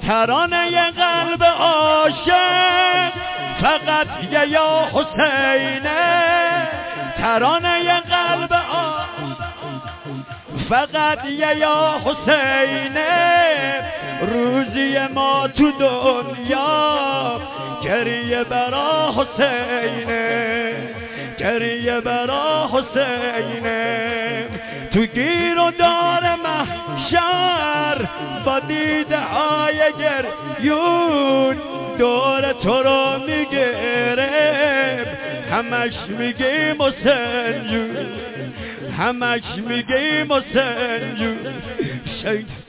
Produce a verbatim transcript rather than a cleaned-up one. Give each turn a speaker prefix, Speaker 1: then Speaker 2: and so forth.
Speaker 1: ترانه قلب عاشق فقط یه یا حسینه، ترانه قلب عاشق فقط یه یا حسینه. روزی ما تو دنیا گریه برا حسینه، گریه برا حسینه. تو گیر و دار محشر با دیده های گریون دور تو رو میگرم، همش میگیم حسین جون، همش میگیم حسین جون.